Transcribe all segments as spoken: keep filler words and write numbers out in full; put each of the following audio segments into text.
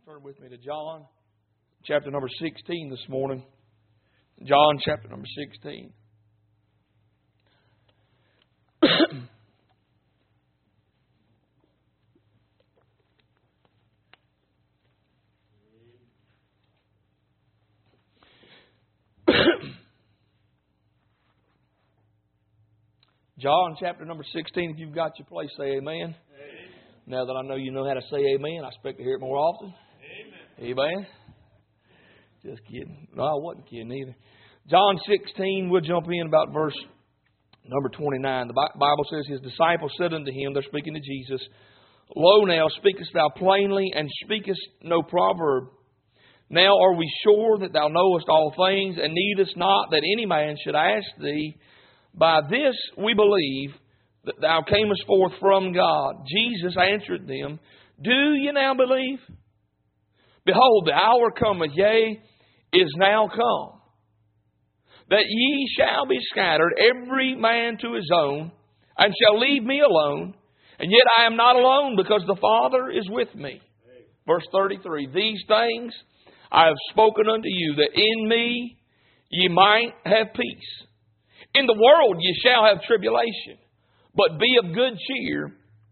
Turn with me to John, chapter number sixteen this morning. John, chapter number sixteen. John, chapter number sixteen. If you've got your place, say amen. Amen. Now that I know you know how to say amen, I expect to hear it more often. Amen. Amen. Just kidding. No, I wasn't kidding either. John sixteen, we'll jump in about verse number twenty-nine. The Bible says, His disciples said unto Him, they're speaking to Jesus, Lo now, speakest thou plainly, and speakest no proverb. Now are we sure that thou knowest all things, and needest not that any man should ask thee? By this we believe that thou camest forth from God. Jesus answered them, Do ye now believe? Behold, the hour cometh, yea, is now come, that ye shall be scattered, every man to his own, and shall leave me alone. And yet I am not alone, because the Father is with me. Verse thirty-three, These things I have spoken unto you, that in me ye might have peace. In the world ye shall have tribulation, but be of good cheer.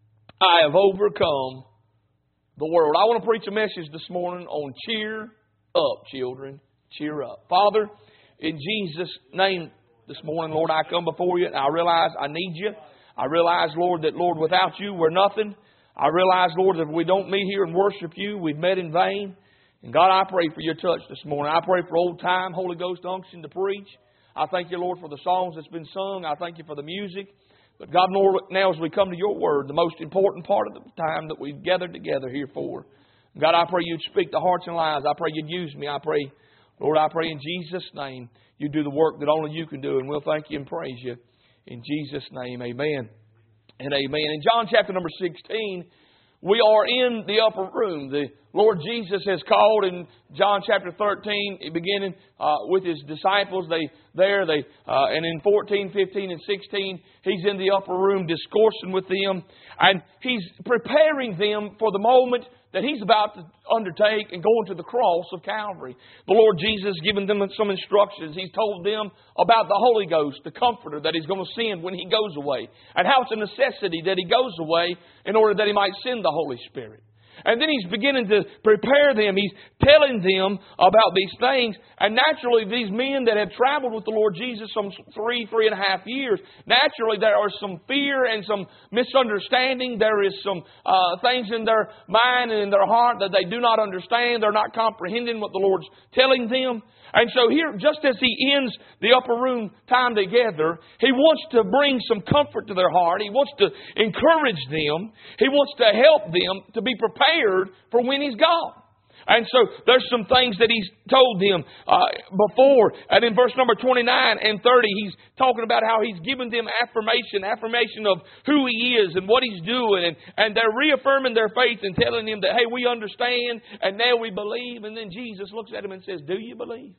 I have overcome the world. I want to preach a message this morning on cheer up, children. Cheer up. Father, in Jesus' name this morning, Lord, I come before you and I realize I need you. I realize, Lord, that, Lord, without you we're nothing. I realize, Lord, that if we don't meet here and worship you, we've met in vain. And God, I pray for your touch this morning. I pray for old time Holy Ghost unction to preach. I thank you, Lord, for the songs that's been sung. I thank you for the music. But God, Lord, now as we come to your word, the most important part of the time that we've gathered together here for. God, I pray you'd speak to hearts and lives. I pray you'd use me. I pray, Lord, I pray in Jesus' name you do the work that only you can do. And we'll thank you and praise you. In Jesus' name, amen and amen. In John chapter number sixteen, we are in the upper room. The Lord Jesus has called in John chapter thirteen, beginning uh, with His disciples. They there, they uh, and in fourteen, fifteen, and sixteen, He's in the upper room discoursing with them, and He's preparing them for the moment that He's about to undertake and go into the cross of Calvary. The Lord Jesus has given them some instructions. He's told them about the Holy Ghost, the Comforter that He's going to send when He goes away, and how it's a necessity that He goes away in order that He might send the Holy Spirit. And then He's beginning to prepare them. He's telling them about these things. And naturally, these men that have traveled with the Lord Jesus some three, three and a half years, naturally there are some fear and some misunderstanding. There is some uh, things in their mind and in their heart that they do not understand. They're not comprehending what the Lord's telling them. And so here, just as He ends the upper room time together, He wants to bring some comfort to their heart. He wants to encourage them. He wants to help them to be prepared for when He's gone. And so there's some things that He's told them uh, before. And in verse number twenty-nine and thirty, He's talking about how He's given them affirmation, affirmation of who He is and what He's doing. And, and they're reaffirming their faith and telling them that, hey, we understand and now we believe. And then Jesus looks at them and says, do you believe?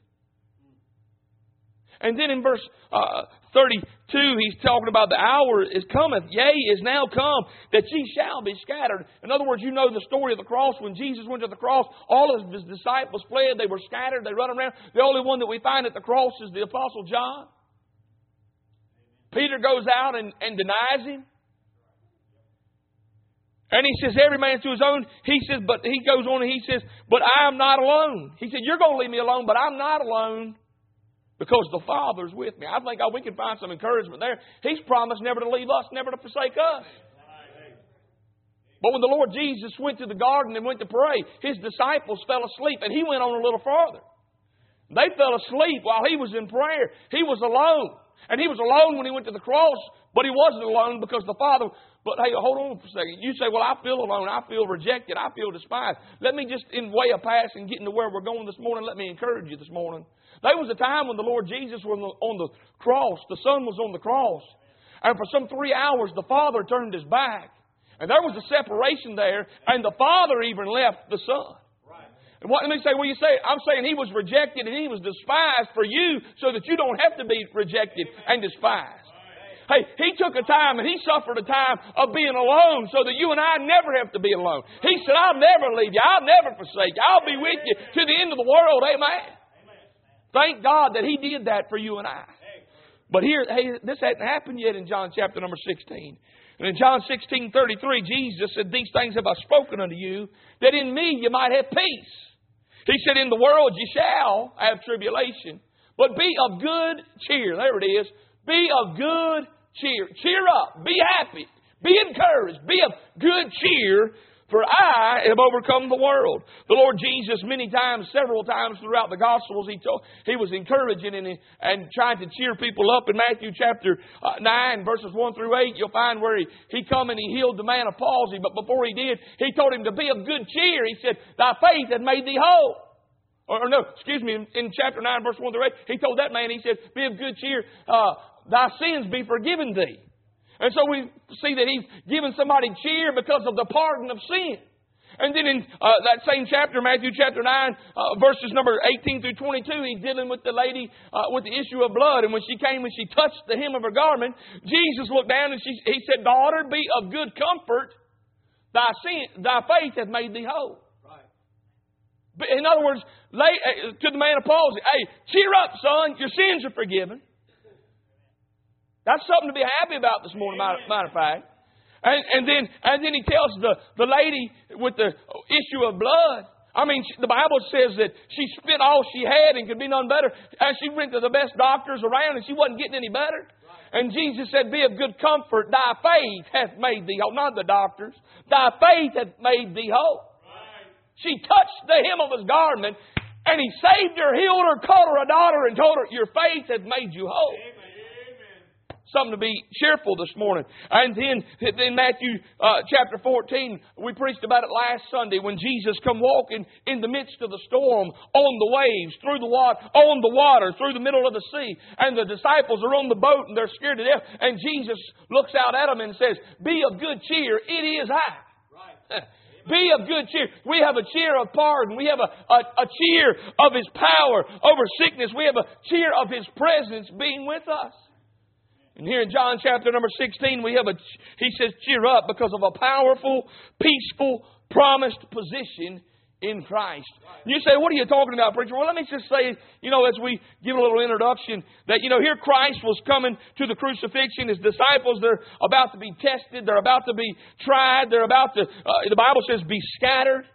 And then in verse uh, thirty-two, He's talking about the hour is cometh, yea, is now come, that ye shall be scattered. In other words, you know the story of the cross. When Jesus went to the cross, all of His disciples fled. They were scattered. They run around. The only one that we find at the cross is the Apostle John. Peter goes out and, and denies Him. And he says, every man to his own. He says, but he goes on and he says, but I am not alone. He said, you're going to leave me alone, but I'm not alone. Because the Father's with me. I think oh, we can find some encouragement there. He's promised never to leave us, never to forsake us. But when the Lord Jesus went to the garden and went to pray, His disciples fell asleep and He went on a little farther. They fell asleep while He was in prayer. He was alone. And He was alone when He went to the cross, but He wasn't alone because the Father... But hey, hold on for a second. You say, well, I feel alone. I feel rejected. I feel despised. Let me just, in way of passing, getting to where we're going this morning, let me encourage you this morning. There was a time when the Lord Jesus was on the cross. The Son was on the cross. And for some three hours, the Father turned His back. And there was a separation there. And the Father even left the Son. And what, let me say, what you say? I'm saying He was rejected and He was despised for you so that you don't have to be rejected and despised. Hey, He took a time and He suffered a time of being alone so that you and I never have to be alone. He said, I'll never leave you. I'll never forsake you. I'll be with you to the end of the world. Amen. Thank God that He did that for you and I. But here, hey, this hadn't happened yet in John chapter number sixteen. And in John sixteen thirty-three, Jesus said, these things have I spoken unto you, that in me you might have peace. He said, in the world you shall have tribulation, but be of good cheer. There it is. Be of good cheer. Cheer up. Be happy. Be encouraged. Be of good cheer, for I have overcome the world. The Lord Jesus, many times, several times throughout the Gospels, He told, He was encouraging and, and trying to cheer people up. In Matthew chapter nine, verses one through eight, you'll find where He, he come and He healed the man of palsy. But before He did, He told him to be of good cheer. He said, thy faith hath made thee whole. Or, or no, excuse me, in, in chapter nine, verse one through eight, He told that man, He said, be of good cheer, uh, thy sins be forgiven thee. And so we see that He's given somebody cheer because of the pardon of sin. And then in uh, that same chapter, Matthew chapter nine, uh, verses number eighteen through twenty-two, He's dealing with the lady uh, with the issue of blood. And when she came and she touched the hem of her garment, Jesus looked down and she, He said, daughter, be of good comfort. Thy sin, thy faith hath made thee whole. Right. In other words, lay, uh, to the man of palsy, hey, cheer up, son. Your sins are forgiven. That's something to be happy about this morning, matter of fact. And, and then and then He tells the, the lady with the issue of blood. I mean, the Bible says that she spent all she had and could be none better. And she went to the best doctors around and she wasn't getting any better. And Jesus said, be of good comfort. Thy faith hath made thee whole. Not the doctors. Thy faith hath made thee whole. She touched the hem of His garment and He saved her, healed her, called her a daughter and told her, your faith hath made you whole. Something to be cheerful this morning. And then in Matthew uh, chapter fourteen, we preached about it last Sunday when Jesus come walking in the midst of the storm, on the waves, through the water, on the water, through the middle of the sea. And the disciples are on the boat and they're scared to death. And Jesus looks out at them and says, be of good cheer, it is I. Right. Be of good cheer. We have a cheer of pardon. We have a, a, a cheer of His power over sickness. We have a cheer of His presence being with us. And here in John chapter number sixteen, we have a, He says, cheer up because of a powerful, peaceful, promised position in Christ. And you say, what are you talking about, preacher? Well, let me just say, you know, as we give a little introduction, that, you know, here Christ was coming to the crucifixion. His disciples, they're about to be tested. They're about to be tried. They're about to, uh, the Bible says, be scattered.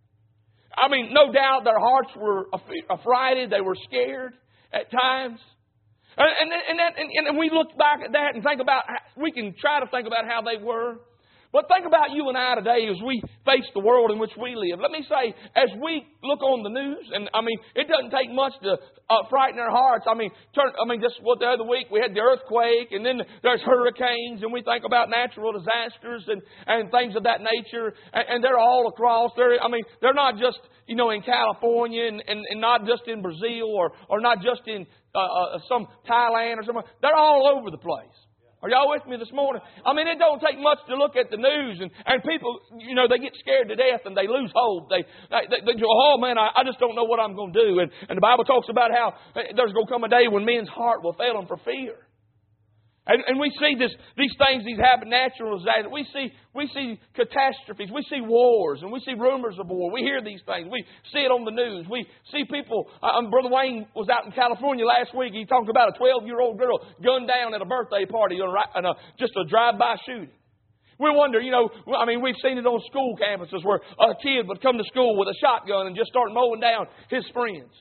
I mean, no doubt their hearts were affrighted. They were scared at times. And, and, and, that, and, and we look back at that and think about, we can try to think about how they were. But think about you and I today as we face the world in which we live. Let me say, as we look on the news, and I mean, it doesn't take much to uh, frighten our hearts. I mean, turn, I mean, just what the other week we had the earthquake, and then there's hurricanes, and we think about natural disasters and, and things of that nature, and, and they're all across. They're, I mean, they're not just, you know, in California and, and, and not just in Brazil or, or not just in uh, uh, some Thailand or somewhere. They're all over the place. Are y'all with me this morning? I mean, it don't take much to look at the news, and, and people, you know, they get scared to death and they lose hope. They, they, they go, oh man, I, I just don't know what I'm going to do. And, and the Bible talks about how there's going to come a day when men's heart will fail them for fear. And, and we see this, these things, these happen, natural disasters. We see, we see catastrophes. We see wars, and we see rumors of war. We hear these things. We see it on the news. We see people. Um, Brother Wayne was out in California last week. He talked about a twelve-year-old girl gunned down at a birthday party on a, just a drive-by shooting. We wonder, you know, I mean, we've seen it on school campuses where a kid would come to school with a shotgun and just start mowing down his friends.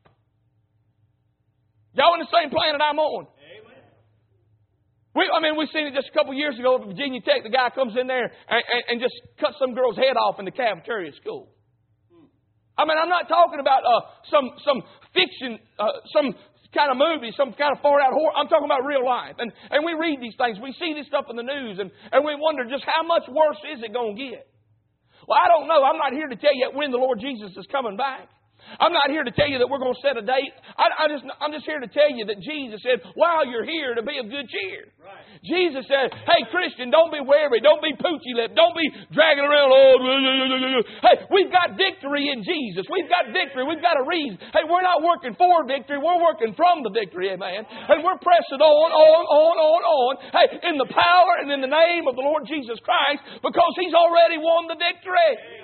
Y'all on the same planet I'm on. We, I mean, we've seen it just a couple of years ago at Virginia Tech. The guy comes in there and, and, and just cuts some girl's head off in the cafeteria at school. I mean, I'm not talking about uh, some some fiction, uh, some kind of movie, some kind of far-out horror. I'm talking about real life. And, and we read these things. We see this stuff in the news, and, and we wonder just how much worse is it going to get? Well, I don't know. I'm not here to tell you when the Lord Jesus is coming back. I'm not here to tell you that we're going to set a date. I, I just, I'm just here to tell you that Jesus said, while you're here, to be of good cheer. Right. Jesus said, hey, Christian, don't be weary. Don't be poochy lipped. Don't be dragging around. Oh, hey, we've got victory in Jesus. We've got victory. We've got a reason. Hey, we're not working for victory. We're working from the victory, amen. And we're pressing on, on, on, on, on. Hey, in the power and in the name of the Lord Jesus Christ, because He's already won the victory.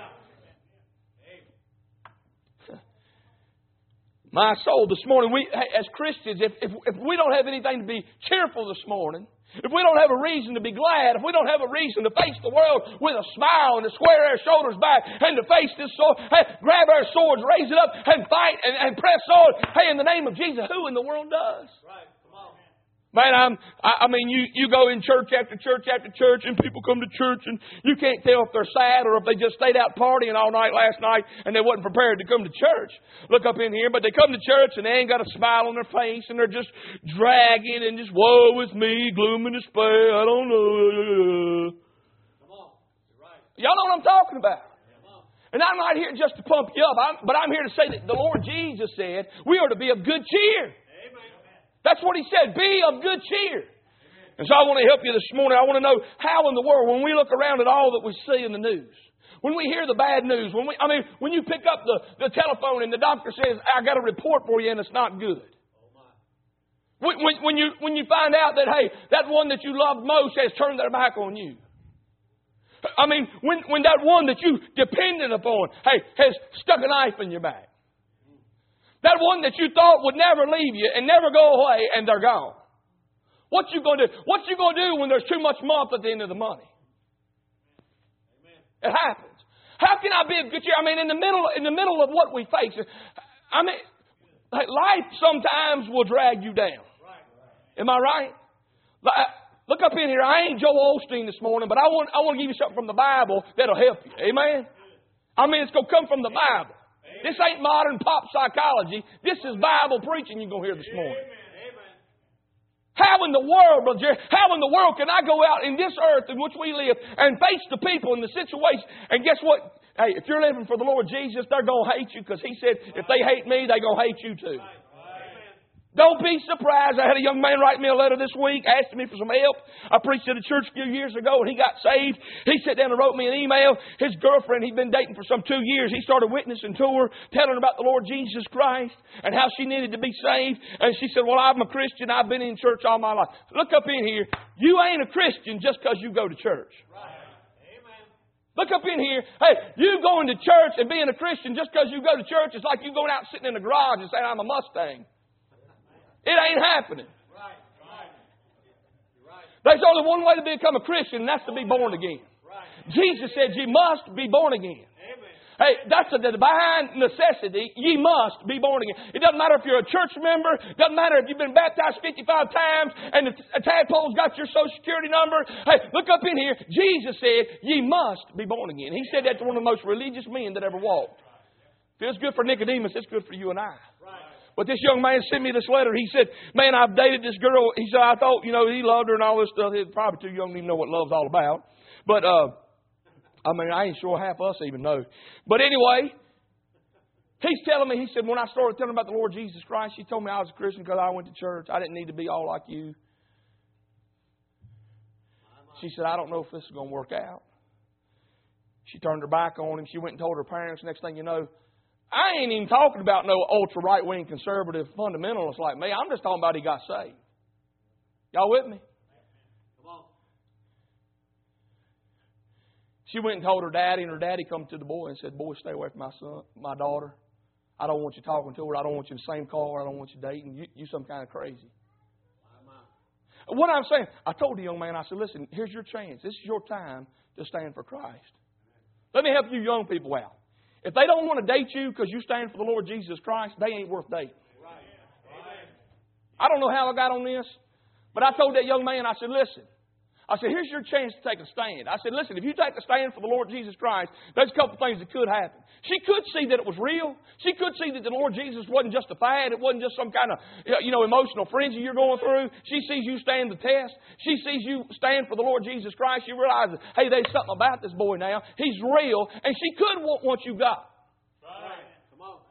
My soul, this morning, we as Christians, if, if, if we don't have anything to be cheerful this morning, if we don't have a reason to be glad, if we don't have a reason to face the world with a smile and to square our shoulders back and to face this sword, hey, grab our swords, raise it up and fight and, and press on, hey, in the name of Jesus, who in the world does? Right. Man, I'm, I, I mean, you, you go in church after church after church, and people come to church, and you can't tell if they're sad or if they just stayed out partying all night last night and they wasn't prepared to come to church. Look up in here, but they come to church and they ain't got a smile on their face, and they're just dragging and just, woe is me, gloom and despair, I don't know. Come on. You're right. Y'all know what I'm talking about. And I'm not here just to pump you up, I'm, but I'm here to say that the Lord Jesus said we are to be of good cheer. That's what He said. Be of good cheer. Amen. And so I want to help you this morning. I want to know how in the world, when we look around at all that we see in the news, when we hear the bad news, when we, I mean, when you pick up the, the telephone and the doctor says, I got a report for you and it's not good. When, when, when you, when you find out that, hey, that one that you loved most has turned their back on you. I mean, when, when that one that you depended upon, hey, has stuck a knife in your back. That one that you thought would never leave you and never go away, and they're gone. What you going to do? What you going to do when there's too much month at the end of the money? Amen. It happens. How can I be of good cheer? I mean, in the middle, in the middle of what we face, I mean, life sometimes will drag you down. Am I right? Look up in here. I ain't Joel Osteen this morning, but I want I want to give you something from the Bible that'll help you. Amen. I mean, it's going to come from the Bible. This ain't modern pop psychology. This is Bible preaching you're going to hear this morning. How in the world, Brother Jerry, how in the world can I go out in this earth in which we live and face the people in the situation? And guess what? Hey, if you're living for the Lord Jesus, they're going to hate you, because He said, if they hate me, they're going to hate you too. Don't be surprised. I had a young man write me a letter this week asking me for some help. I preached at a church a few years ago and he got saved. He sat down and wrote me an email. His girlfriend, he'd been dating for some two years. He started witnessing to her, telling her about the Lord Jesus Christ and how she needed to be saved. And she said, well, I'm a Christian. I've been in church all my life. Look up in here. You ain't a Christian just because you go to church. Right. Look up in here. Hey, you going to church and being a Christian just because you go to church is like you going out sitting in the garage and saying, I'm a Mustang. It ain't happening. Right, right. Right. There's only one way to become a Christian, and that's to be born again. Right. Jesus said, you must be born again. Amen. Hey, that's a divine necessity. Ye must be born again. It doesn't matter if you're a church member. It doesn't matter if you've been baptized fifty-five times and the tadpole's got your social security number. Hey, look up in here. Jesus said, ye must be born again. He said that to one of the most religious men that ever walked. Feels good for Nicodemus. It's good for you and I. Right. But this young man sent me this letter. He said, man, I've dated this girl. He said, I thought, you know, he loved her and all this stuff. He's probably too young to even know what love's all about. But, uh, I mean, I ain't sure half us even know. But anyway, he's telling me, he said, when I started telling about the Lord Jesus Christ, she told me I was a Christian because I went to church. I didn't need to be all like you. She said, I don't know if this is going to work out. She turned her back on him. She went and told her parents. Next thing you know, I ain't even talking about no ultra right-wing conservative fundamentalists like me. I'm just talking about he got saved. Y'all with me? Come on. She went and told her daddy, and her daddy come to the boy and said, boy, stay away from my son, my daughter. I don't want you talking to her. I don't want you in the same car. I don't want you dating. You, you some kind of crazy. What I'm saying, I told the young man, I said, listen, here's your chance. This is your time to stand for Christ. Let me help you young people out. If they don't want to date you because you stand for the Lord Jesus Christ, they ain't worth dating. I don't know how I got on this, but I told that young man, I said, listen, I said, here's your chance to take a stand. I said, listen, if you take a stand for the Lord Jesus Christ, there's a couple things that could happen. She could see that it was real. She could see that the Lord Jesus wasn't just a fad. It wasn't just some kind of, you know, emotional frenzy you're going through. She sees you stand the test. She sees you stand for the Lord Jesus Christ. She realizes, hey, there's something about this boy now. He's real. And she could want what you got. Right. Come on.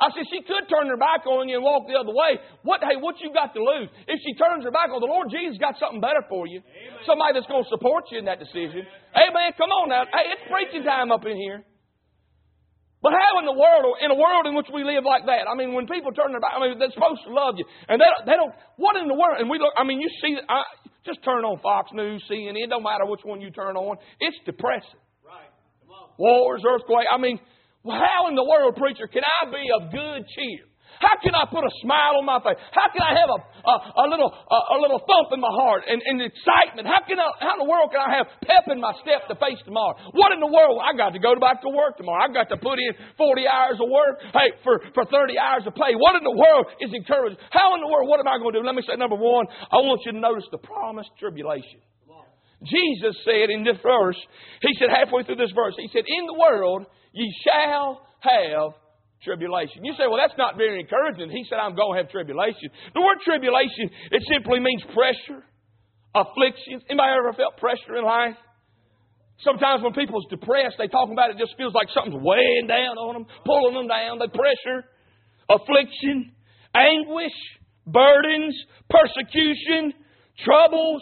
I said, she could turn her back on you and walk the other way. What, hey, what you got to lose? If she turns her back on, the Lord Jesus got something better for you. Amen. Somebody that's going to support you in that decision. Amen. Amen. Come on now. Hey, it's preaching time up in here. But how in the world, in a world in which we live like that, I mean, when people turn their back, I mean, they're supposed to love you. And they don't, they don't what in the world? And we look, I mean, you see, I, just turn on Fox News, C N N, it don't matter which one you turn on. It's depressing. Right. Come on. Wars, earthquake. I mean, how in the world, preacher, can I be of good cheer? How can I put a smile on my face? How can I have a, a, a little a, a little thump in my heart and, and excitement? How can I, how in the world can I have pep in my step to face tomorrow? What in the world? I got to go back to work tomorrow. I got to put in forty hours of work, hey, for, for thirty hours of pay. What in the world is encouraged? How in the world, what am I going to do? Let me say, number one, I want you to notice the promised tribulation. Jesus said in this verse, He said halfway through this verse, He said, in the world ye shall have tribulation. You say, well, that's not very encouraging. He said, I'm going to have tribulation. The word tribulation, it simply means pressure, affliction. Anybody ever felt pressure in life? Sometimes when people's depressed, they talk about it, it just feels like something's weighing down on them, pulling them down. They pressure, affliction, anguish, burdens, persecution, troubles.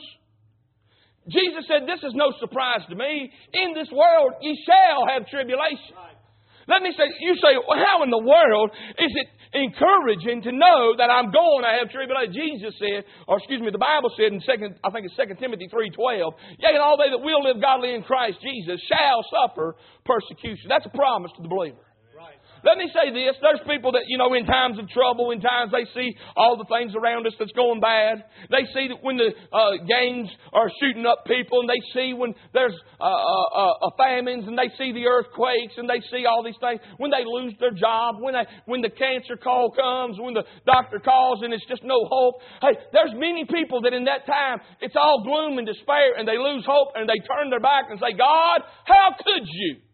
Jesus said, this is no surprise to me. In this world, ye shall have tribulation. Let me say, you say, well, how in the world is it encouraging to know that I'm going to have tribulation? Jesus said, or excuse me, the Bible said in second, I think it's Second Timothy three twelve, yea, and all they that will live godly in Christ Jesus shall suffer persecution. That's a promise to the believer. Let me say this. There's people that, you know, in times of trouble, in times they see all the things around us that's going bad. They see that when the uh, gangs are shooting up people, and they see when there's uh, uh, uh, famines, and they see the earthquakes, and they see all these things. When they lose their job, when they, when the cancer call comes, when the doctor calls and it's just no hope. Hey, there's many people that in that time, it's all gloom and despair, and they lose hope, and they turn their back and say, God, how could you?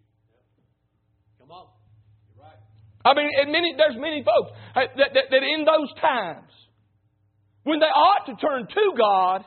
I mean, and many, there's many folks that, that, that in those times, when they ought to turn to God,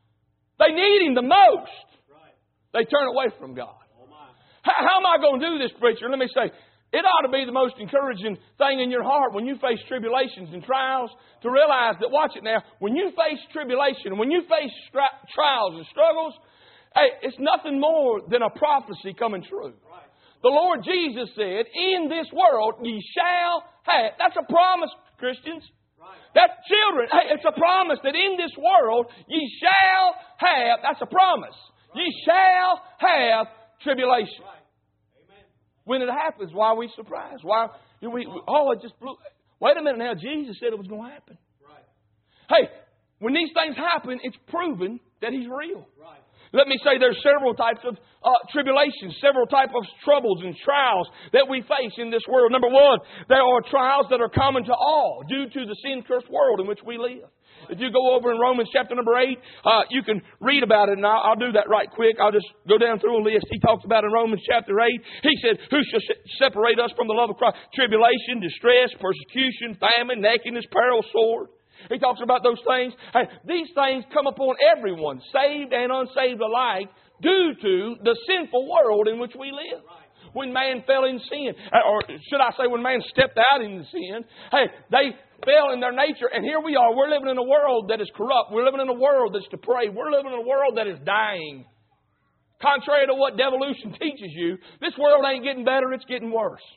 they need Him the most. They turn away from God. How, how am I going to do this, preacher? Let me say, it ought to be the most encouraging thing in your heart when you face tribulations and trials to realize that, watch it now, when you face tribulation and when you face stri- trials and struggles, hey, it's nothing more than a prophecy coming true. The Lord Jesus said, in this world ye shall have. That's a promise, Christians. Right. That's children. Hey, it's a promise that in this world ye shall have. That's a promise. Right. Ye shall have tribulation. Right. Amen. When it happens, why are we surprised? Why? We, we, oh, it just blew. Wait a minute now. Jesus said it was going to happen. Right. Hey, when these things happen, it's proven that He's real. Right. Let me say there's several types of uh, tribulations, several types of troubles and trials that we face in this world. Number one, there are trials that are common to all due to the sin-cursed world in which we live. If you go over in Romans chapter number eight, uh, you can read about it, and I'll, I'll do that right quick. I'll just go down through a list. He talks about in Romans chapter eight, he said, who shall separate us from the love of Christ? Tribulation, distress, persecution, famine, nakedness, peril, sword. He talks about those things. Hey, these things come upon everyone, saved and unsaved alike, due to the sinful world in which we live. When man fell in sin, or should I say when man stepped out in sin, hey, they fell in their nature, and here we are. We're living in a world that is corrupt. We're living in a world that's depraved. We're living in a world that is dying. Contrary to what devolution teaches you, this world ain't getting better, it's getting worse.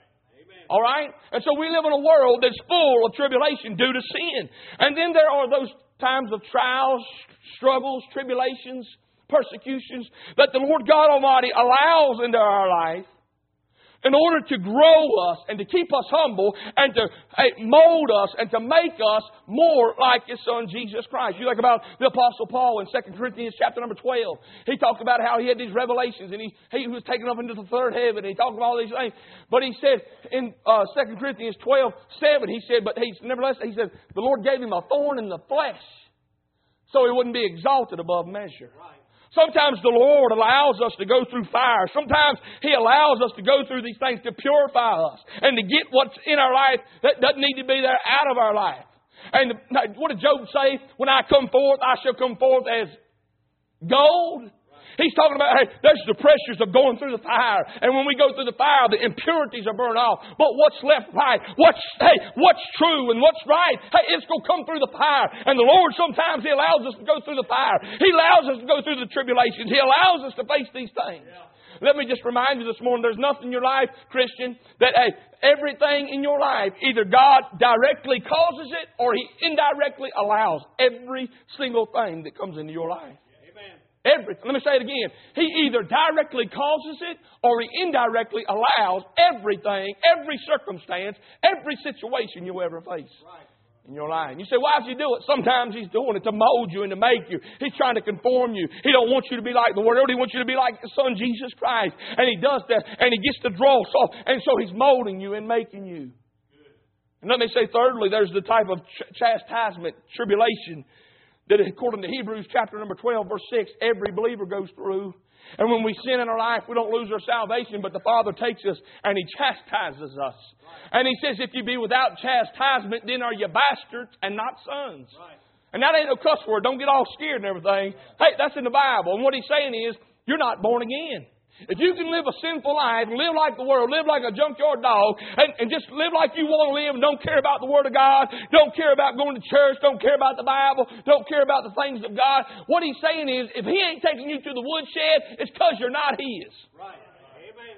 All right? And so we live in a world that's full of tribulation due to sin. And then there are those times of trials, struggles, tribulations, persecutions that the Lord God Almighty allows into our life in order to grow us and to keep us humble and to hey, mold us and to make us more like His Son, Jesus Christ. You think about the Apostle Paul in Second Corinthians chapter number twelve. He talked about how he had these revelations and he, he was taken up into the third heaven. And he talked about all these things. But he said in uh, Second Corinthians twelve seven, he said, but he, nevertheless, he said, the Lord gave him a thorn in the flesh so he wouldn't be exalted above measure. Right. Sometimes the Lord allows us to go through fire. Sometimes He allows us to go through these things to purify us and to get what's in our life that doesn't need to be there out of our life. And what did Job say? When I come forth, I shall come forth as gold. He's talking about, hey, there's the pressures of going through the fire. And when we go through the fire, the impurities are burned off. But what's left right? What's, hey, what's true and what's right? Hey, it's going to come through the fire. And the Lord, sometimes He allows us to go through the fire. He allows us to go through the tribulations. He allows us to face these things. Yeah. Let me just remind you this morning, there's nothing in your life, Christian, that hey, everything in your life, either God directly causes it or He indirectly allows every single thing that comes into your life. Everything. Let me say it again. He either directly causes it or He indirectly allows everything, every circumstance, every situation you'll ever face right. in your life. You say, why does He do it? Sometimes He's doing it to mold you and to make you. He's trying to conform you. He don't want you to be like the world. He wants you to be like the Son, Jesus Christ. And He does that. And He gets to draw. So, and so He's molding you and making you. And let me say thirdly, there's the type of ch- chastisement, tribulation, that according to Hebrews chapter number twelve, verse six, every believer goes through. And when we sin in our life, we don't lose our salvation, but the Father takes us and He chastises us. Right. And He says, if you be without chastisement, then are you bastards and not sons. Right. And that ain't no cuss word. Don't get all scared and everything. Hey, that's in the Bible. And what He's saying is, you're not born again. If you can live a sinful life, live like the world, live like a junkyard dog, and, and just live like you want to live and don't care about the Word of God, don't care about going to church, don't care about the Bible, don't care about the things of God, what He's saying is, if He ain't taking you to the woodshed, it's because you're not His. Right. Amen.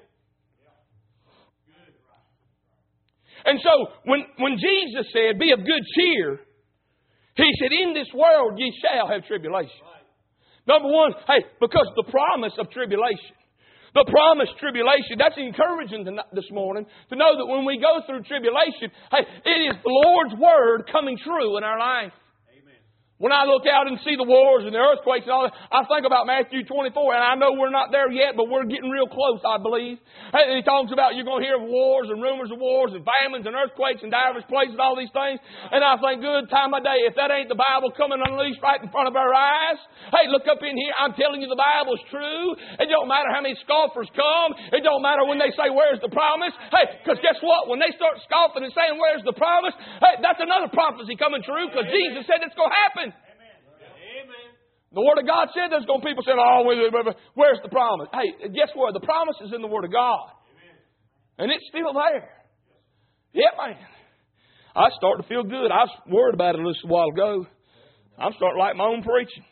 And so, when, when Jesus said, be of good cheer, He said, in this world ye shall have tribulation. Right. Number one, hey, because the promise of tribulation. The promised tribulation, that's encouraging this morning to know that when we go through tribulation, hey, it is the Lord's Word coming true in our life. Amen. When I look out and see the wars and the earthquakes and all that, I think about Matthew twenty-four, and I know we're not there yet, but we're getting real close, I believe. And He talks about you're going to hear of wars and rumors of wars and famines and earthquakes and divers places and all these things. And I think, good time of day, if that ain't the Bible coming unleashed right in front of our eyes, hey, look up in here. I'm telling you the Bible's true. It don't matter how many scoffers come. It don't matter when they say, where's the promise? Hey, because guess what? When they start scoffing and saying, where's the promise? Hey, that's another prophecy coming true because Jesus said it's going to happen. The Word of God said there's going to be people saying, oh, where's the promise? Hey, guess what? The promise is in the Word of God. And it's still there. Yeah, man. I start to feel good. I was worried about it a little while ago. I'm starting to like my own preaching.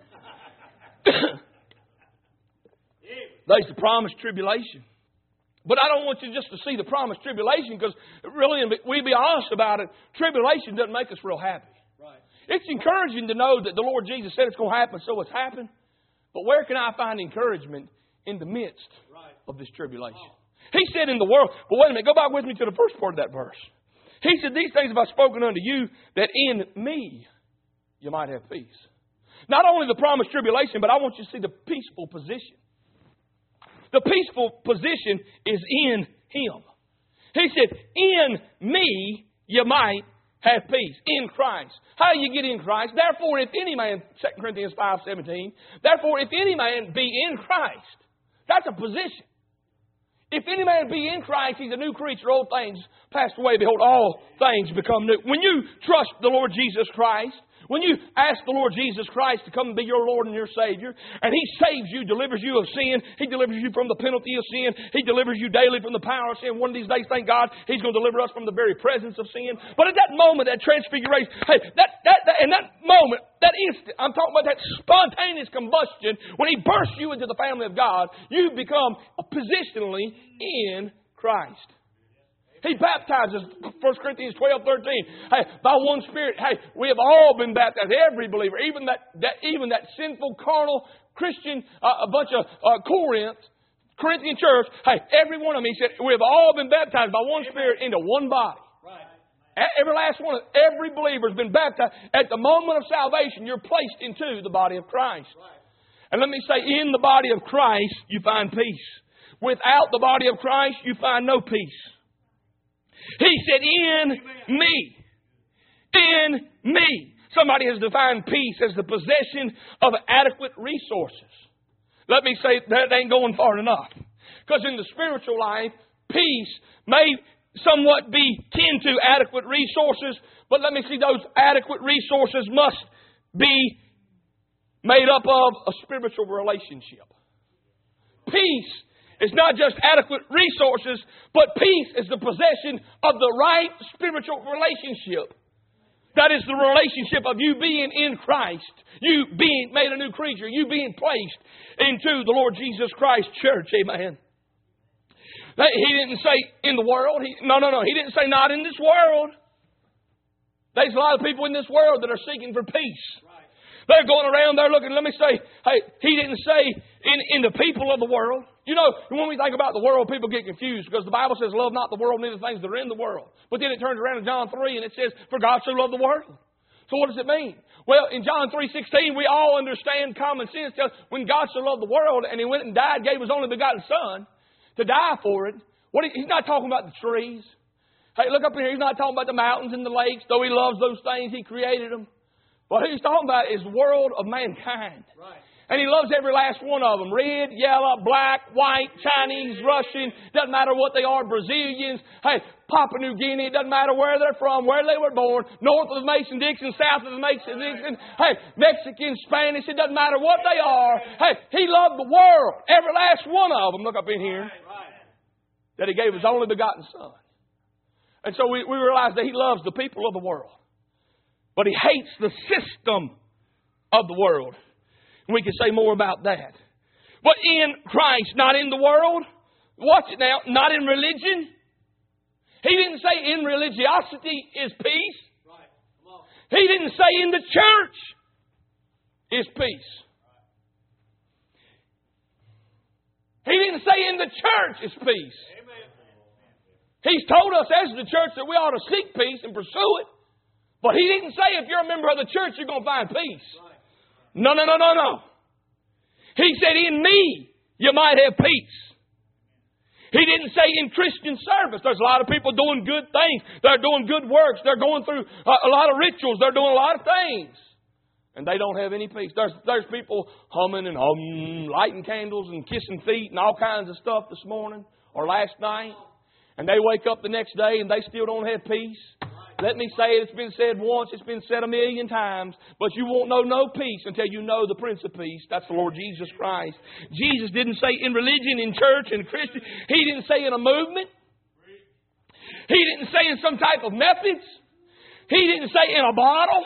There's the promised tribulation. But I don't want you just to see the promised tribulation because really, we be honest about it, tribulation doesn't make us real happy. It's encouraging to know that the Lord Jesus said it's going to happen, so it's happened. But where can I find encouragement in the midst of this tribulation? He said in the world, but wait a minute, go back with me to the first part of that verse. He said, these things have I spoken unto you, that in me you might have peace. Not only the promised tribulation, but I want you to see the peaceful position. The peaceful position is in Him. He said, in me you might have peace. In Christ. How do you get in Christ? Therefore, if any man, Second Corinthians five seventeen, therefore, if any man be in Christ, that's a position. If any man be in Christ, he's a new creature. Old things passed away. Behold, all things become new. When you trust the Lord Jesus Christ, when you ask the Lord Jesus Christ to come and be your Lord and your Savior, and He saves you, delivers you of sin, He delivers you from the penalty of sin, He delivers you daily from the power of sin. One of these days, thank God, He's going to deliver us from the very presence of sin. But at that moment, that transfiguration, hey, that, that, that in that moment, that instant, I'm talking about that spontaneous combustion, when He bursts you into the family of God, you become positionally in Christ. He baptizes, First Corinthians twelve thirteen. Hey, by one Spirit, hey, we have all been baptized. Every believer, even that, that even that sinful, carnal Christian, uh, a bunch of uh, Corinth, Corinthian church. Hey, every one of them, he said, we have all been baptized by one Spirit into one body. Right. Every last one, every believer has been baptized. At the moment of salvation, you're placed into the body of Christ. Right. And let me say, in the body of Christ, you find peace. Without the body of Christ, you find no peace. He said, in me. In me. Somebody has defined peace as the possession of adequate resources. Let me say that ain't going far enough. Because in the spiritual life, peace may somewhat be kin to adequate resources, but let me see, those adequate resources must be made up of a spiritual relationship. peace is not just adequate resources, but peace is the possession of the right spiritual relationship. That is the relationship of you being in Christ, you being made a new creature, you being placed into the Lord Jesus Christ church. Amen. He didn't say in the world. He, no, no, no. He didn't say not in this world. There's a lot of people in this world that are seeking for peace. They're going around there looking. Let me say, hey, He didn't say in, in the people of the world. You know, when we think about the world, people get confused because the Bible says, love not the world, neither the things that are in the world. But then it turns around in John three and it says, for God so loved the world. So what does it mean? Well, in John three sixteen, we all understand common sense. When God so loved the world and He went and died, gave His only begotten Son to die for it. What he, He's not talking about the trees. Hey, look up here. He's not talking about the mountains and the lakes. Though He loves those things, He created them. What He's talking about is the world of mankind. Right. And He loves every last one of them. Red, yellow, black, white, Chinese, Russian. Doesn't matter what they are. Brazilians. Hey, Papua New Guinea. It doesn't matter where they're from, where they were born. North of the Mason-Dixon, south of the Mason-Dixon. Hey, Mexican, Spanish. It doesn't matter what they are. Hey, He loved the world. Every last one of them. Look up in here. That He gave His only begotten Son. And so we, we realize that He loves the people of the world. But He hates the system of the world. We can say more about that. But in Christ, not in the world. Watch it now. Not in religion. He didn't say in religiosity is peace. Right. Come on. He didn't say in the church is peace. He didn't say in the church is peace. Amen. He's told us as the church that we ought to seek peace and pursue it. But He didn't say if you're a member of the church you're going to find peace. Right. No, no, no, no, no. He said, in me, you might have peace. He didn't say in Christian service. There's a lot of people doing good things. They're doing good works. They're going through a lot of rituals. They're doing a lot of things. And they don't have any peace. There's, there's people humming and hum, lighting candles and kissing feet and all kinds of stuff this morning or last night. And they wake up the next day and they still don't have peace. Let me say it, it's been said once, it's been said a million times, but you won't know no peace until you know the Prince of Peace. That's the Lord Jesus Christ. Jesus didn't say in religion, in church, in Christian. He didn't say in a movement. He didn't say in some type of methods. He didn't say in a bottle.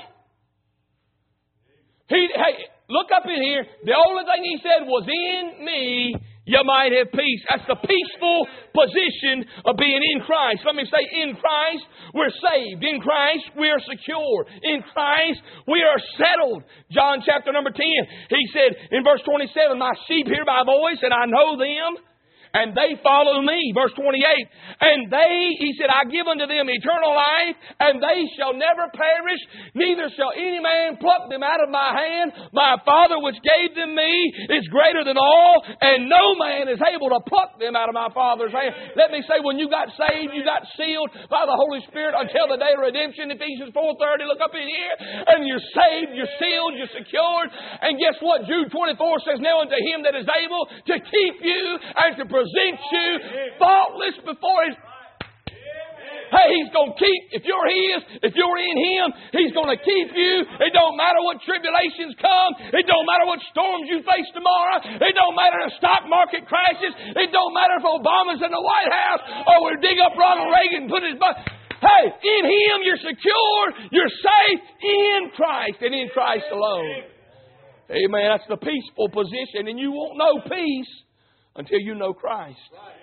He, hey, look up in here. The only thing He said was in me you might have peace. That's the peaceful position of being in Christ. Let me say, in Christ, we're saved. In Christ, we are secure. In Christ, we are settled. John chapter number ten, He said in verse twenty-seven, my sheep hear my voice, and I know them, and they follow me. Verse twenty-eight, and they, He said, I give unto them eternal life, and they shall never perish, neither shall any man pluck them out of my hand. My Father which gave them me is greater than all, and no man is able to pluck them out of my Father's hand. Let me say, when you got saved, you got sealed by the Holy Spirit until the day of redemption. Ephesians four thirty, look up in here, and you're saved, you're sealed, you're secured. And guess what? Jude twenty-four says, now unto Him that is able to keep you and to present you faultless before His. Hey, He's going to keep, if you're His, if you're in Him, He's going to keep you. It don't matter what tribulations come. It don't matter what storms you face tomorrow. It don't matter if the stock market crashes. It don't matter if Obama's in the White House or we dig up Ronald Reagan and put his butt. Hey, in Him you're secure. You're safe in Christ and in Christ alone. Amen. That's the peaceful position. And you won't know peace until you know Christ.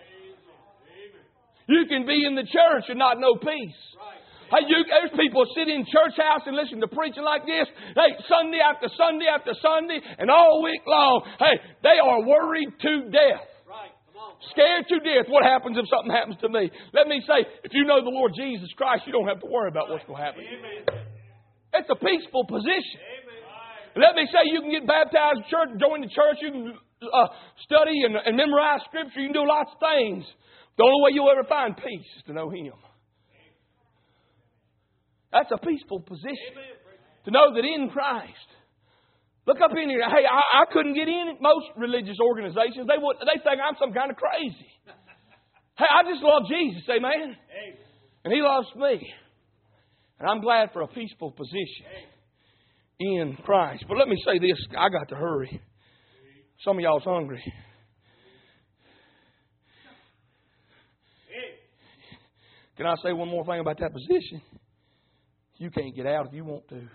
You can be in the church and not know peace. Hey, you, there's people sit in church house and listen to preaching like this. Hey, Sunday after Sunday after Sunday and all week long. Hey, they are worried to death. Scared to death. What happens if something happens to me? Let me say, if you know the Lord Jesus Christ, you don't have to worry about what's going to happen. It's a peaceful position. Let me say, you can get baptized in church, join the church, you can uh, study and, and memorize Scripture, you can do lots of things. The only way you'll ever find peace is to know Him. That's a peaceful position. To know that in Christ. Look up in here. Hey, I, I couldn't get in at most religious organizations. They would. They think I'm some kind of crazy. Hey, I just love Jesus, amen? And He loves me. And I'm glad for a peaceful position in Christ. But let me say this. I got to hurry. Some of y'all's hungry. Can I say one more thing about that position? You can't get out if you want to.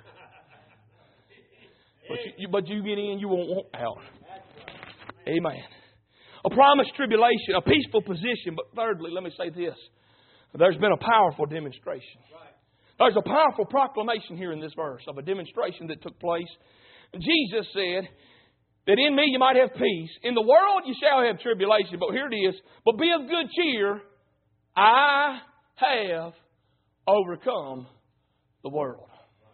But you, you, but you get in, you won't want out. Amen. A promised tribulation, a peaceful position. But thirdly, let me say this. There's been a powerful demonstration. There's a powerful proclamation here in this verse of a demonstration that took place. Jesus said that in me you might have peace. In the world you shall have tribulation. But here it is. But be of good cheer. I have overcome the world.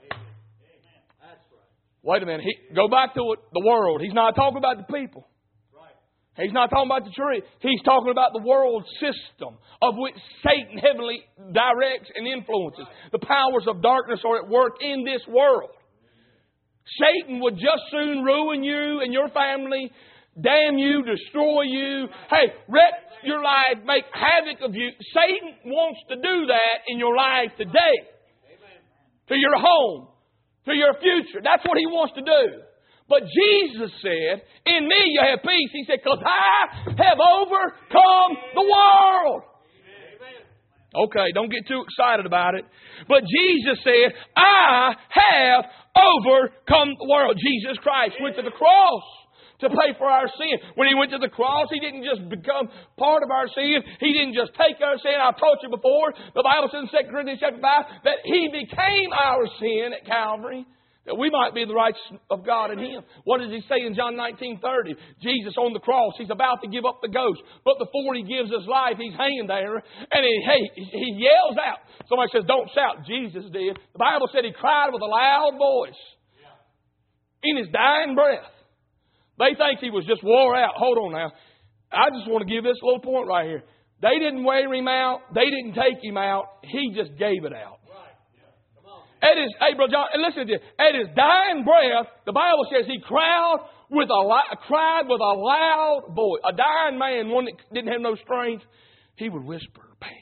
Wait a minute. He, go back to it, the world. He's not talking about the people. He's not talking about the tree. He's talking about the world system of which Satan heavily directs and influences. The powers of darkness are at work in this world. Satan would just soon ruin you and your family, damn you, destroy you. Hey, wreck your life, make havoc of you. Satan wants to do that in your life today. To your home. To your future. That's what he wants to do. But Jesus said, in me you have peace. He said, because I have overcome the world. Okay, don't get too excited about it. But Jesus said, I have overcome the world. Jesus Christ went to the cross to pay for our sin. When He went to the cross, He didn't just become part of our sin. He didn't just take our sin. I've taught you before. The Bible says in Second Corinthians chapter five that He became our sin at Calvary, that we might be the righteousness of God in Him. What does He say in John nineteen thirty? Jesus on the cross, He's about to give up the ghost. But before He gives His life, He's hanging there. And He, hey, he yells out. Somebody says, don't shout. Jesus did. The Bible said He cried with a loud voice. In His dying breath. They think He was just wore out. Hold on now. I just want to give this little point right here. They didn't wear Him out. They didn't take Him out. He just gave it out. At his, hey, Brother John, and listen to this. At His dying breath, the Bible says He cried with a cried with a loud voice. A dying man, one that didn't have no strength, he would whisper.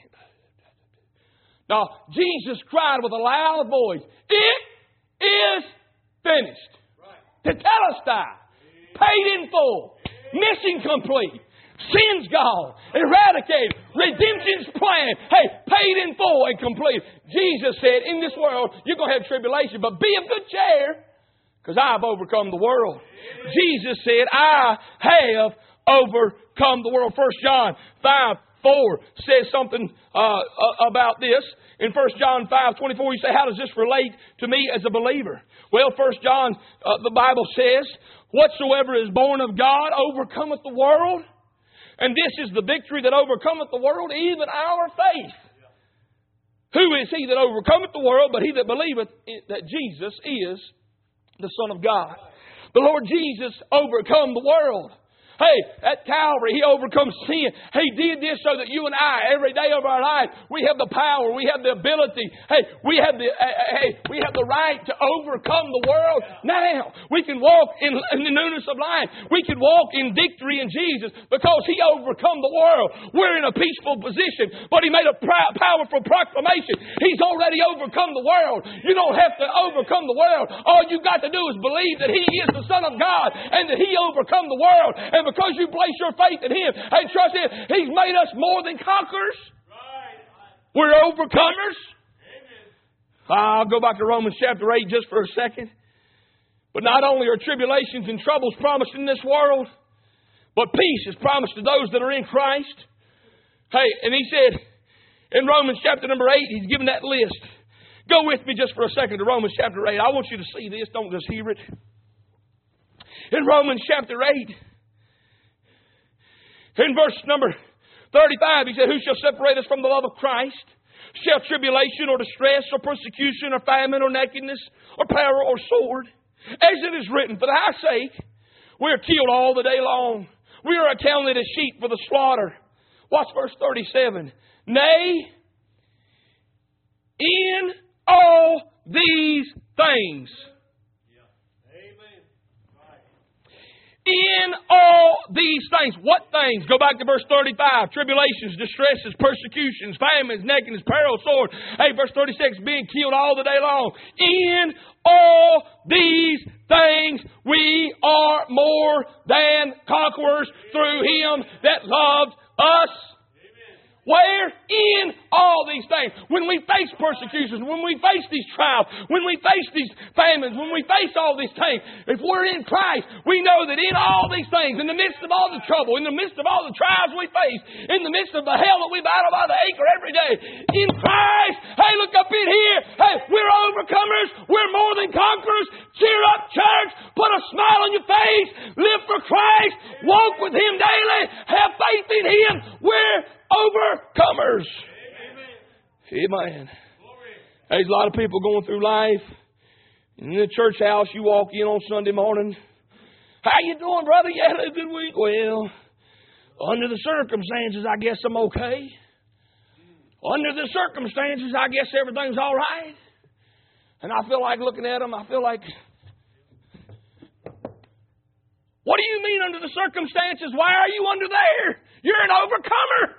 Now, Jesus cried with a loud voice. It is finished. Tetelestai. Paid in full. Mission complete. Sin's gone. Eradicated. Redemption's plan. Hey, paid in full and complete. Jesus said, in this world, you're going to have tribulation, but be of good cheer, because I've overcome the world. Amen. Jesus said, I have overcome the world. First John five four says something uh, about this. In First John five twenty-four, you say, how does this relate to me as a believer? Well, First John, uh, the Bible says, whatsoever is born of God overcometh the world. And this is the victory that overcometh the world, even our faith. Who is he that overcometh the world, but he that believeth that Jesus is the Son of God? The Lord Jesus overcome the world. Hey, at Calvary, He overcome sin. He did this so that you and I, every day of our life, we have the power, we have the ability. Hey, we have the uh, hey, we have the right to overcome the world now. We can walk in, in the newness of life. We can walk in victory in Jesus because He overcome the world. We're in a peaceful position, but He made a pr- powerful proclamation. He's already overcome the world. You don't have to overcome the world. All you got to do is believe that He is the Son of God and that He overcome the world. And because you place your faith in Him and trust Him, He's made us more than conquerors. Right. We're overcomers. Amen. I'll go back to Romans chapter eight just for a second. But not only are tribulations and troubles promised in this world, but peace is promised to those that are in Christ. Hey, and he said in Romans chapter number eight, He's given that list. Go with me just for a second to Romans chapter eight. I want you to see this. Don't just hear it. In Romans chapter eight, in verse number thirty-five, he said, who shall separate us from the love of Christ? Shall tribulation or distress or persecution or famine or nakedness or peril or sword? As it is written, for thy sake we are killed all the day long. We are accounted as sheep for the slaughter. Watch verse thirty-seven. Nay, in all these things, in all these things. What things? Go back to verse thirty-five. Tribulations, distresses, persecutions, famines, nakedness, peril, sword. Hey, verse thirty-six. Being killed all the day long. In all these things we are more than conquerors through Him that loved us. Where? In all these things. When we face persecutions, when we face these trials, when we face these famines, when we face all these things, if we're in Christ, we know that in all these things, in the midst of all the trouble, in the midst of all the trials we face, in the midst of the hell that we battle by the acre every day, in Christ, hey, look up in here, hey, we're overcomers, we're more than conquerors. Cheer up, church, put a smile on your face, live for Christ, walk with Him daily, have faith in Him. We're overcomers. Amen. Amen. There's a lot of people going through life. In the church house, you walk in on Sunday morning. How you doing, brother? Yeah, had a good week. Well, under the circumstances, I guess I'm okay. Under the circumstances, I guess everything's all right. And I feel like looking at them, I feel like, what do you mean under the circumstances? Why are you under there? You're an overcomer.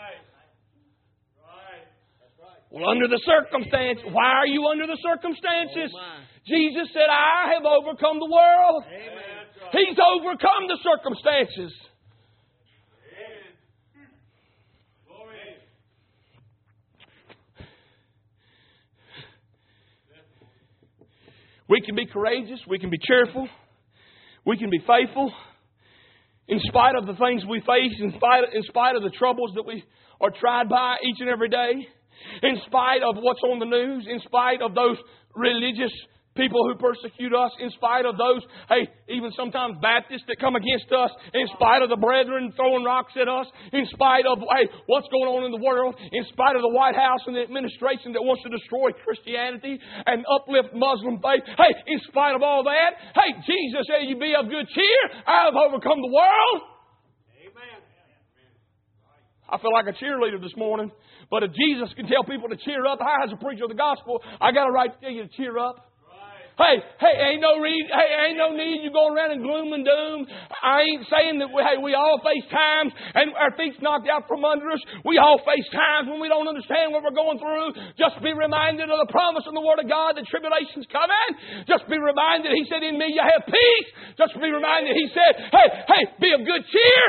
Well, under the circumstance, why are you under the circumstances? Oh, Jesus said, I have overcome the world. Amen. He's overcome the circumstances. Amen. We can be courageous. We can be cheerful. We can be faithful. In spite of the things we face, in spite of, in spite of the troubles that we are tried by each and every day. In spite of what's on the news, in spite of those religious people who persecute us, in spite of those, hey, even sometimes Baptists that come against us, in spite of the brethren throwing rocks at us, in spite of, hey, what's going on in the world, in spite of the White House and the administration that wants to destroy Christianity and uplift Muslim faith, hey, in spite of all that, hey, Jesus said, you be of good cheer, I have overcome the world. Amen. I feel like a cheerleader this morning. But if Jesus can tell people to cheer up, I as a preacher of the gospel, I got a right to tell you to cheer up. Right. Hey, hey, ain't no read, hey, ain't no need you going around in gloom and doom. I ain't saying that we, hey, we all face times and our feet's knocked out from under us. We all face times when we don't understand what we're going through. Just be reminded of the promise in the Word of God that tribulation's coming. Just be reminded, He said, in me you have peace. Just be reminded, He said, hey, hey, be of good cheer.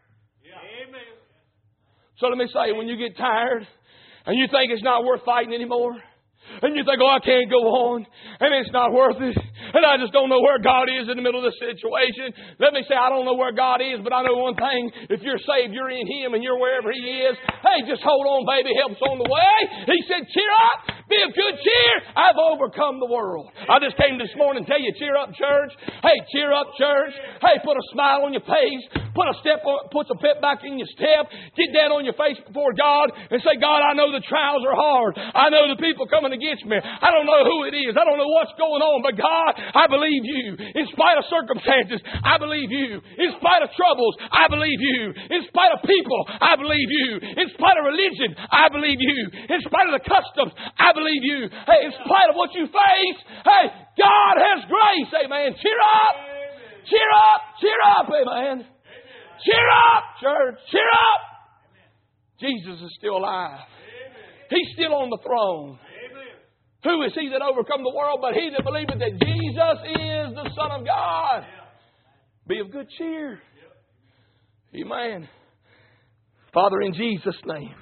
So let me say, when you get tired and you think it's not worth fighting anymore, and you think, oh, I can't go on, and it's not worth it, and I just don't know where God is in the middle of this situation. Let me say, I don't know where God is, but I know one thing. If you're saved, you're in Him, and you're wherever He is. Hey, just hold on, baby. Help's on the way. He said, cheer up. Be of good cheer. I've overcome the world. I just came this morning to tell you, cheer up, church. Hey, cheer up, church. Hey, put a smile on your face. Put a step on, put a pep back in your step. Get down on your face before God and say, God, I know the trials are hard. I know the people coming against me. I don't know who it is. I don't know what's going on. But God, I believe you. In spite of circumstances, I believe you. In spite of troubles, I believe you. In spite of people, I believe you. In spite of religion, I believe you. In spite of the customs, I believe you. Hey, in spite of what you face, hey, God has grace. Amen. Cheer up. Amen. Cheer up. Cheer up. Amen. Amen. Cheer up, church. Cheer up. Amen. Jesus is still alive. Amen. He's still on the throne. Amen. Who is he that overcome the world but he that believeth that Jesus is the Son of God? Yeah. Be of good cheer. Yep. Amen. Father, in Jesus' name.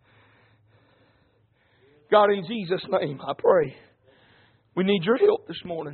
God, in Jesus' name, I pray. We need your help this morning.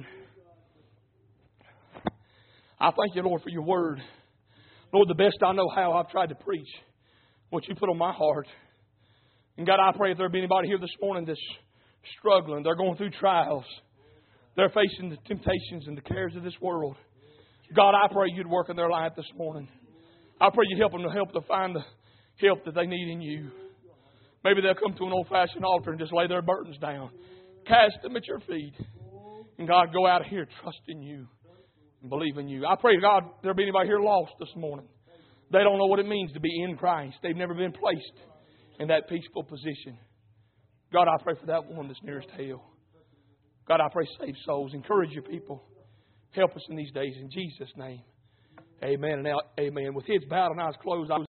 I thank you, Lord, for your word. Lord, the best I know how, I've tried to preach what you put on my heart. And God, I pray if there be anybody here this morning that's struggling, they're going through trials, they're facing the temptations and the cares of this world. God, I pray you'd work in their life this morning. I pray you'd help them to help to find the help that they need in you. Maybe they'll come to an old-fashioned altar and just lay their burdens down. Cast them at your feet. And God, go out of here trusting you and believe in you. I pray, God, there'll be anybody here lost this morning. They don't know what it means to be in Christ. They've never been placed in that peaceful position. God, I pray for that one that's nearest hell. God, I pray save souls. Encourage your people. Help us in these days. In Jesus' name. Amen and amen. With heads bowed and eyes closed, I was